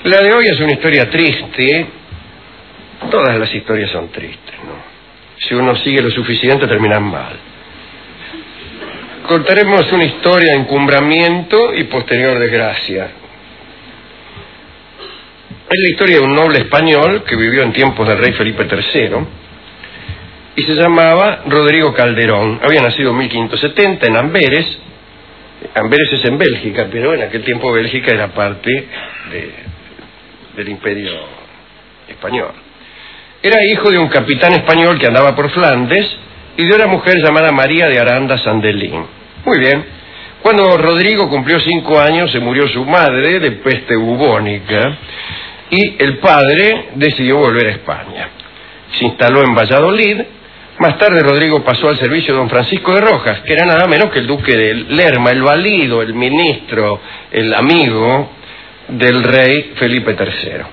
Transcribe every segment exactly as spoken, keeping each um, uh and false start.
La de hoy es una historia triste. Todas las historias son tristes, ¿no? Si uno sigue lo suficiente, terminan mal. Contaremos una historia de encumbramiento y posterior desgracia. Es la historia de un noble español que vivió en tiempos del rey Felipe tercero y se llamaba Rodrigo Calderón. Había nacido en mil quinientos setenta en Amberes. Amberes es en Bélgica, pero en aquel tiempo Bélgica era parte de, del Imperio Español. Era hijo de un capitán español que andaba por Flandes y de una mujer llamada María de Aranda Sandelín. Muy bien. Cuando Rodrigo cumplió cinco años se murió su madre de peste bubónica y el padre decidió volver a España. Se instaló en Valladolid. Más tarde Rodrigo pasó al servicio de don Francisco de Rojas, que era nada menos que el duque de Lerma, el valido, el ministro, el amigo del rey Felipe tercero.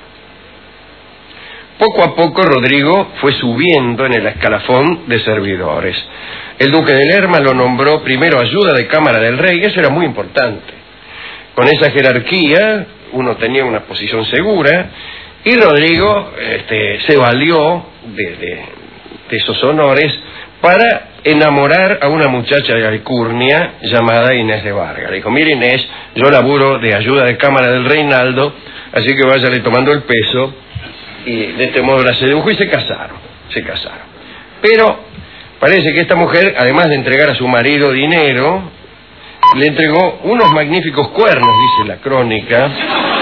Poco a poco Rodrigo fue subiendo en el escalafón de servidores. El duque de Lerma lo nombró primero ayuda de cámara del rey, eso era muy importante. Con esa jerarquía uno tenía una posición segura y Rodrigo este, se valió de, de, de esos honores para enamorar a una muchacha de Alcurnia llamada Inés de Vargas. Le dijo, mire Inés, yo laburo de ayuda de cámara del Reinaldo, así que váyale tomando el peso. Y de este modo la sedujo y se casaron, se casaron. Pero parece que esta mujer, además de entregar a su marido dinero, le entregó unos magníficos cuernos, dice la crónica,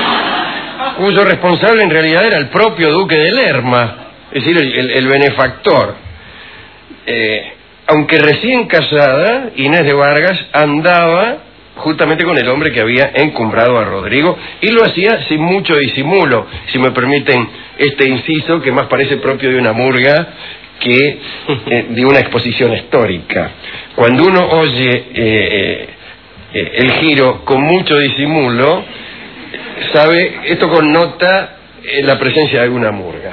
cuyo responsable en realidad era el propio duque de Lerma, es decir, el, el, el benefactor. Eh, aunque recién casada, Inés de Vargas andaba justamente con el hombre que había encumbrado a Rodrigo, y lo hacía sin mucho disimulo, si me permiten este inciso que más parece propio de una murga que eh, de una exposición histórica. Cuando uno oye eh, eh, el giro con mucho disimulo, sabe, esto connota eh, la presencia de alguna murga.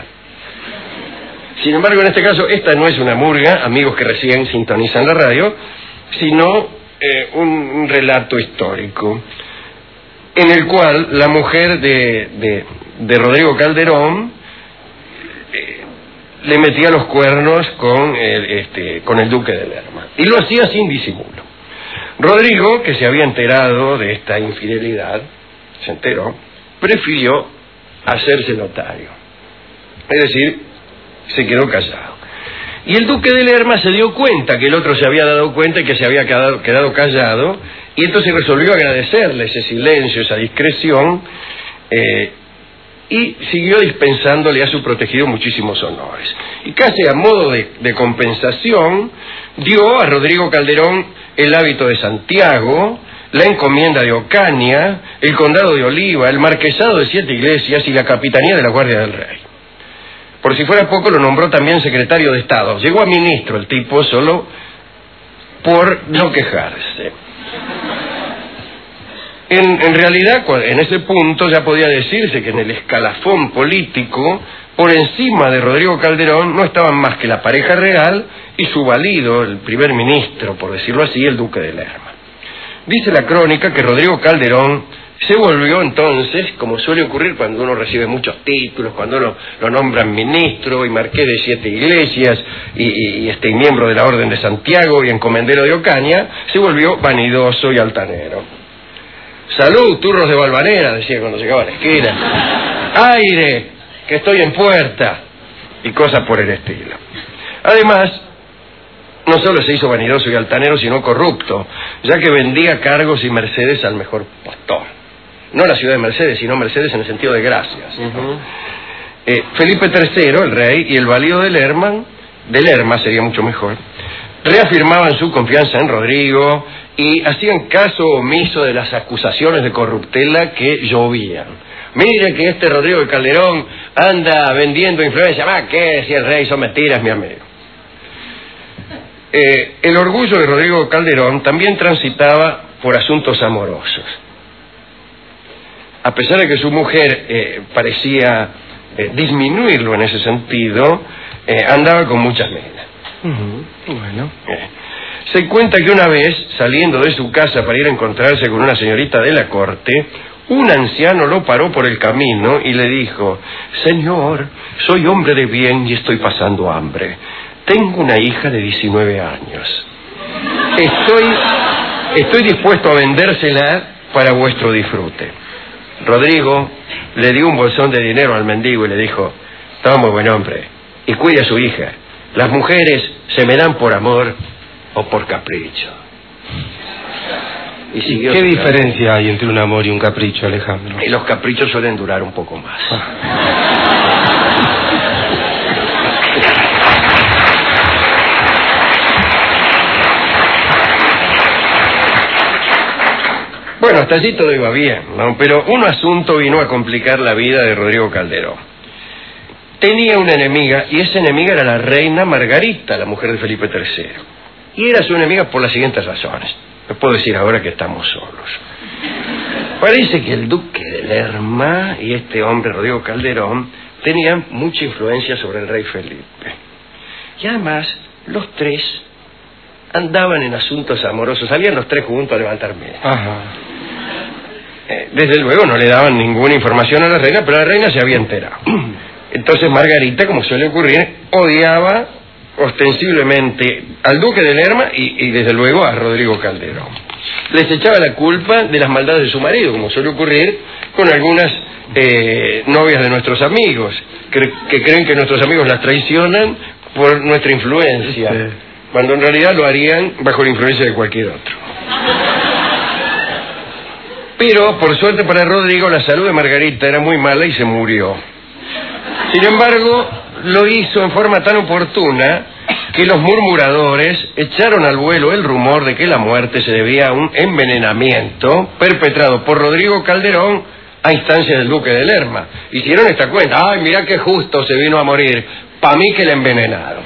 Sin embargo, en este caso, esta no es una murga, amigos que recién sintonizan la radio, sino Eh, un, un relato histórico en el cual la mujer de, de, de Rodrigo Calderón eh, le metía los cuernos con el, este, con el duque de Lerma y lo hacía sin disimulo. Rodrigo, que se había enterado de esta infidelidad, se enteró, prefirió hacerse notario, es decir, se quedó callado. Y el duque de Lerma se dio cuenta que el otro se había dado cuenta y que se había quedado, quedado callado, y entonces resolvió agradecerle ese silencio, esa discreción, eh, y siguió dispensándole a su protegido muchísimos honores. Y casi a modo de, de compensación, dio a Rodrigo Calderón el hábito de Santiago, la encomienda de Ocaña, el condado de Oliva, el marquesado de Siete Iglesias y la capitanía de la Guardia del Rey. Por si fuera poco, lo nombró también secretario de Estado. Llegó a ministro el tipo solo por no quejarse. En, en realidad, en ese punto ya podía decirse que en el escalafón político, por encima de Rodrigo Calderón, no estaban más que la pareja real y su valido, el primer ministro, por decirlo así, el duque de Lerma. Dice la crónica que Rodrigo Calderón se volvió entonces, como suele ocurrir cuando uno recibe muchos títulos, cuando uno lo nombran ministro y marqués de Siete Iglesias y, y, y este miembro de la Orden de Santiago y encomendero de Ocaña, se volvió vanidoso y altanero. Salud, turros de Valvanera, decía cuando llegaba a la esquina. Aire, que estoy en puerta, y cosas por el estilo. Además, no solo se hizo vanidoso y altanero, sino corrupto, ya que vendía cargos y mercedes al mejor postor. No la ciudad de Mercedes, sino Mercedes en el sentido de gracias. Uh-huh. eh, Felipe tercero, el rey, y el valido de Lerma, de Lerma sería mucho mejor, reafirmaban su confianza en Rodrigo y hacían caso omiso de las acusaciones de corruptela que llovían. Mire que este Rodrigo de Calderón anda vendiendo influencia. ¿Más qué? Si el rey son mentiras, mi amigo. Eh, el orgullo de Rodrigo Calderón también transitaba por asuntos amorosos. A pesar de que su mujer eh, parecía eh, disminuirlo en ese sentido, eh, andaba con muchas nenas. Uh-huh. Bueno. Eh, se cuenta que una vez, saliendo de su casa para ir a encontrarse con una señorita de la corte, un anciano lo paró por el camino y le dijo: señor, soy hombre de bien y estoy pasando hambre. Tengo una hija de diecinueve años. Estoy, estoy dispuesto a vendérsela para vuestro disfrute. Rodrigo le dio un bolsón de dinero al mendigo y le dijo: toma, buen hombre, y cuide a su hija. Las mujeres se me dan por amor o por capricho. Y siguió. ¿Qué diferencia hay entre un amor y un capricho, Alejandro? Y los caprichos suelen durar un poco más. Bueno, hasta allí todo iba bien, ¿no? Pero un asunto vino a complicar la vida de Rodrigo Calderón. Tenía una enemiga, y esa enemiga era la reina Margarita, la mujer de Felipe tercero. Y era su enemiga por las siguientes razones. Les puedo decir ahora que estamos solos. Parece que el duque de Lerma y este hombre, Rodrigo Calderón, tenían mucha influencia sobre el rey Felipe. Y además, los tres andaban en asuntos amorosos. Salían los tres juntos a levantar mesas. Ajá. Eh, desde luego no le daban ninguna información a la reina, pero la reina se había enterado. Entonces Margarita, como suele ocurrir, odiaba ostensiblemente al duque de Lerma y, y desde luego a Rodrigo Calderón. Les echaba la culpa de las maldades de su marido, como suele ocurrir con algunas eh, novias de nuestros amigos, que, que creen que nuestros amigos las traicionan por nuestra influencia, sí, cuando en realidad lo harían bajo la influencia de cualquier otro. Pero, por suerte para Rodrigo, la salud de Margarita era muy mala y se murió. Sin embargo, lo hizo en forma tan oportuna que los murmuradores echaron al vuelo el rumor de que la muerte se debía a un envenenamiento perpetrado por Rodrigo Calderón a instancia del duque de Lerma. Hicieron esta cuenta: ay, mirá qué justo se vino a morir, pa' mí que le envenenaron.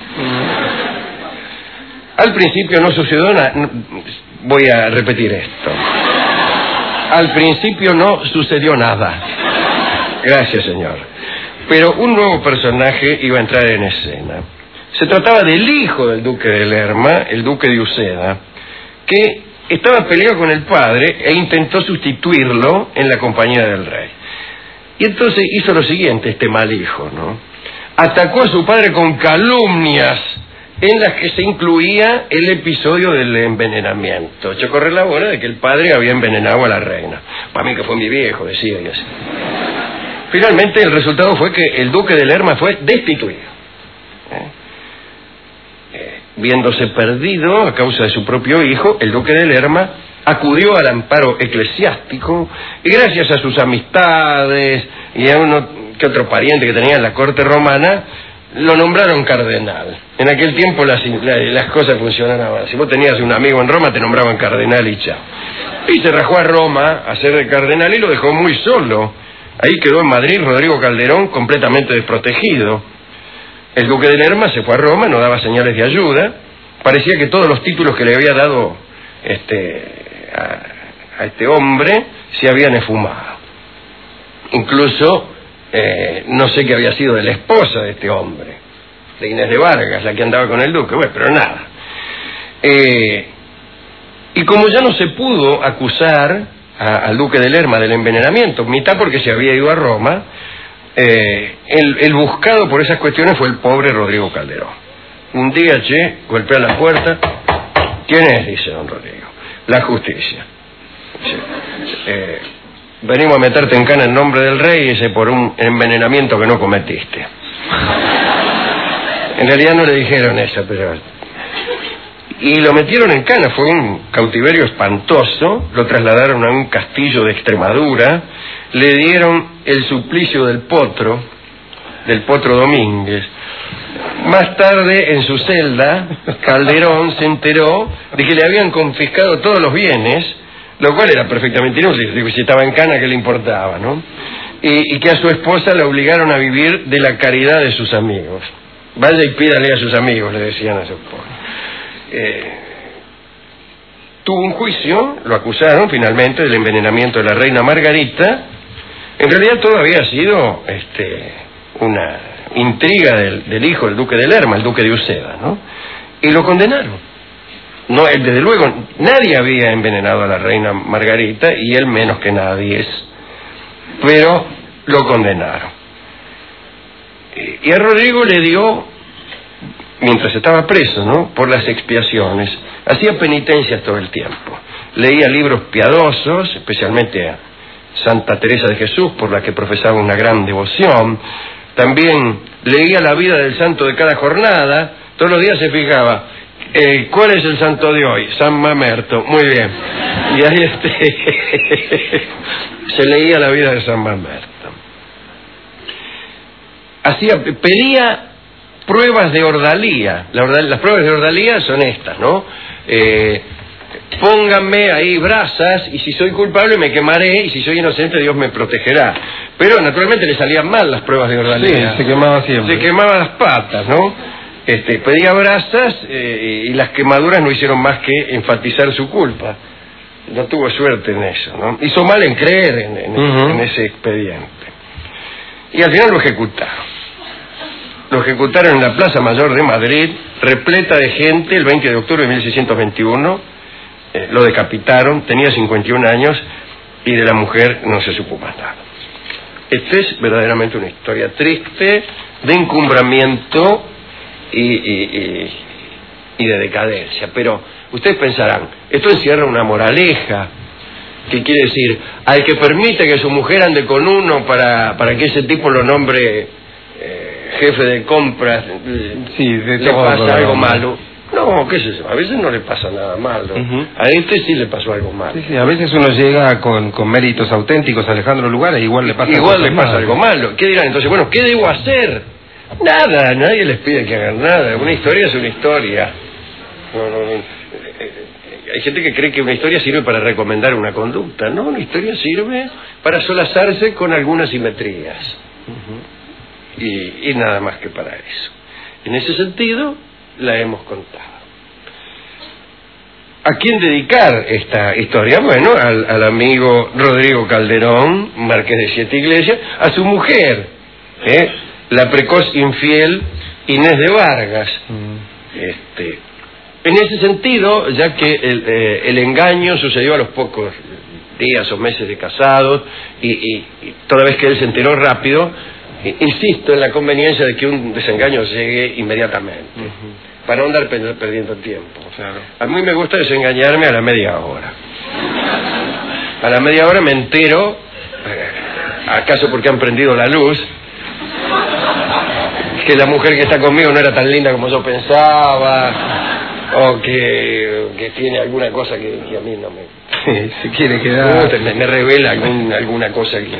Al principio no sucedió nada. Voy a repetir esto. Al principio no sucedió nada. Gracias, señor. Pero un nuevo personaje iba a entrar en escena. Se trataba del hijo del duque de Lerma, el duque de Uceda, que estaba peleado con el padre e intentó sustituirlo en la compañía del rey. Y entonces hizo lo siguiente, este mal hijo, ¿no? Atacó a su padre con calumnias en las que se incluía el episodio del envenenamiento. Echó a correr la bola de que el padre había envenenado a la reina. Para mí que fue mi viejo, decía, y así. Finalmente el resultado fue que el duque de Lerma fue destituido. ¿Eh? Eh, viéndose perdido a causa de su propio hijo, el duque de Lerma acudió al amparo eclesiástico y gracias a sus amistades y a uno que otro pariente que tenía en la corte romana, lo nombraron cardenal. En aquel tiempo las, las cosas funcionaban. Si vos tenías un amigo en Roma, te nombraban cardenal y chao. Y se rajó a Roma a ser de cardenal y lo dejó muy solo. Ahí quedó en Madrid Rodrigo Calderón completamente desprotegido. El duque de Lerma se fue a Roma, no daba señales de ayuda. Parecía que todos los títulos que le había dado este, a, a este hombre se habían esfumado. Incluso, eh, no sé qué había sido de la esposa de este hombre, de Inés de Vargas, la que andaba con el duque. Bueno, pero nada. Eh, y como ya no se pudo acusar al duque de Lerma del envenenamiento, mitad porque se había ido a Roma, eh, el, el buscado por esas cuestiones fue el pobre Rodrigo Calderón. Un día, che, golpea la puerta. ¿Quién es?, dice don Rodrigo. La justicia. Sí. Eh, venimos a meterte en cana en nombre del rey, ese por un envenenamiento que no cometiste. En realidad no le dijeron eso, pero... Y lo metieron en cana, fue un cautiverio espantoso, lo trasladaron a un castillo de Extremadura, le dieron el suplicio del potro, del potro Domínguez. Más tarde, en su celda, Calderón se enteró de que le habían confiscado todos los bienes, lo cual era perfectamente inútil, digo, si estaba en cana, ¿qué le importaba, no? Y, y que a su esposa la obligaron a vivir de la caridad de sus amigos. Vaya y pídale a sus amigos, le decían a su esposa. Eh, tuvo un juicio, lo acusaron finalmente del envenenamiento de la reina Margarita. En realidad todo había sido este, una intriga del, del hijo del duque de Lerma, el duque de Uceda, ¿no? Y lo condenaron. No, desde luego, nadie había envenenado a la reina Margarita y él menos que nadie. Es, pero lo condenaron. Y a Rodrigo le dio, mientras estaba preso, ¿no?, por las expiaciones, hacía penitencias todo el tiempo. Leía libros piadosos, especialmente a Santa Teresa de Jesús, por la que profesaba una gran devoción. También leía la vida del santo de cada jornada. Todos los días se fijaba, eh, ¿cuál es el santo de hoy? San Mamerto. Muy bien. Y ahí este se leía la vida de San Mamerto. Hacía, pedía pruebas de ordalía. La ordal, las pruebas de ordalía son estas, ¿no? Eh, pónganme ahí brasas y si soy culpable me quemaré y si soy inocente Dios me protegerá. Pero naturalmente le salían mal las pruebas de ordalía. Sí, se quemaba siempre. Se quemaba las patas, ¿no? Este, pedía brasas eh, y las quemaduras no hicieron más que enfatizar su culpa. No tuvo suerte en eso, ¿no? Hizo mal en creer en, en, uh-huh. en ese expediente. Y al final lo ejecutaron. Lo ejecutaron en la Plaza Mayor de Madrid, repleta de gente, el veinte de octubre de mil seiscientos veintiuno. Eh, lo decapitaron, tenía cincuenta y un años y de la mujer no se supo más nada. Esta es verdaderamente una historia triste de encumbramiento y, y, y, y de decadencia. Pero ustedes pensarán, esto encierra una moraleja. ¿Qué quiere decir? Al que permite que su mujer ande con uno para, para que ese tipo lo nombre eh, jefe de compras, sí, de le pasa algo malo. No, qué sé yo, a veces no le pasa nada malo. Uh-huh. A este sí le pasó algo malo. Sí, sí, a veces uno llega con, con méritos auténticos a Alejandro Lugares, igual le pasa, igual le pasa algo malo. ¿Qué dirán entonces? Bueno, ¿qué debo hacer? Nada, nadie les pide que hagan nada. Una historia es una historia. No, no, no. Hay gente que cree que una historia sirve para recomendar una conducta. No, una historia sirve para solazarse con algunas simetrías. Uh-huh. y, y nada más que para eso. En ese sentido, la hemos contado. ¿A quién dedicar esta historia? Bueno, al, al amigo Rodrigo Calderón, marqués de Siete Iglesias, a su mujer, ¿eh? la precoz infiel Inés de Vargas. Uh-huh. Este... En ese sentido, ya que el, eh, el engaño sucedió a los pocos días o meses de casados, y, y, y toda vez que él se enteró rápido, eh, insisto en la conveniencia de que un desengaño llegue inmediatamente, uh-huh. para no andar perdiendo tiempo. Claro. A mí me gusta desengañarme a la media hora. A la media hora me entero, eh, acaso porque han prendido la luz, que la mujer que está conmigo no era tan linda como yo pensaba, o que, que tiene alguna cosa que, que a mí no me... Sí, se quiere quedar... Me, me revela algún, alguna cosa que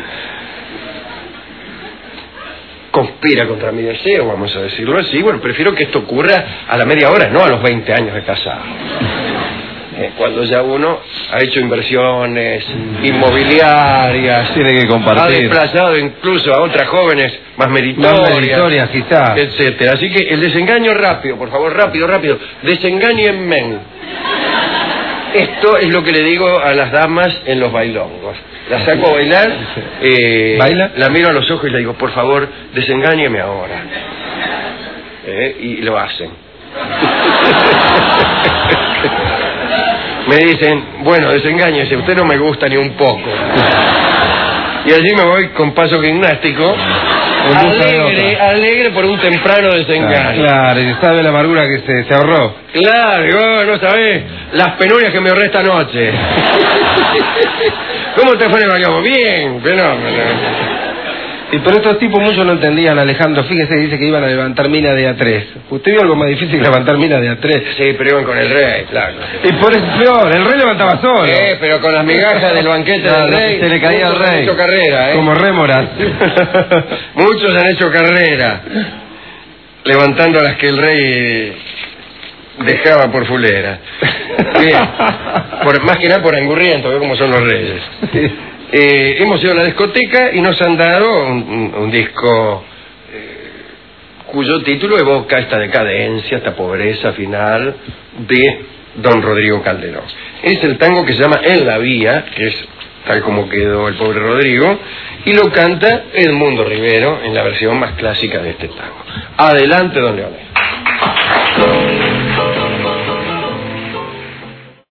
conspira contra mi deseo, vamos a decirlo así. Bueno, prefiero que esto ocurra a la media hora, no a los veinte años de casado. Eh, cuando ya uno ha hecho inversiones inmobiliarias, tiene que compartir, ha desplazado incluso a otras jóvenes más meritorias, más meritorias quizás, etcétera. Así que el desengaño rápido, por favor, rápido, rápido, desengáñenme. Esto es lo que le digo a las damas en los bailongos. La saco a bailar, eh, ¿baila? La miro a los ojos y le digo, por favor, desengáñeme ahora. Eh, y lo hacen. Me dicen, bueno, desengáñese, usted no me gusta ni un poco. Y allí me voy con paso gimnástico, alegre, alegre por un temprano desengaño. Claro, y sabe la amargura que se, se ahorró. Claro, oh, no sabés las penurias que me ahorré esta noche. ¿Cómo te fue en el baño? Bien, fenómeno. Y pero estos tipos muchos no entendían, Alejandro. Fíjese, dice que iban a levantar mina de A tres. ¿Usted vio algo más difícil que levantar mina de A tres? Sí, pero iban con el rey, claro. Y por eso peor, el rey levantaba solo. Sí, pero con las migajas del banquete no, del rey. Se le caía al rey. Han hecho carrera, ¿eh? Como rémoras. Muchos han hecho carrera, levantando las que el rey dejaba por fulera. Bien. Por, más que nada por angurriento, ve cómo son los reyes. Sí. Eh, hemos ido a la discoteca y nos han dado un, un, un disco eh, cuyo título evoca esta decadencia, esta pobreza final de don Rodrigo Calderón. Es el tango que se llama En la Vía, que es tal como quedó el pobre Rodrigo, y lo canta Edmundo Rivero en la versión más clásica de este tango. Adelante, don Leonel.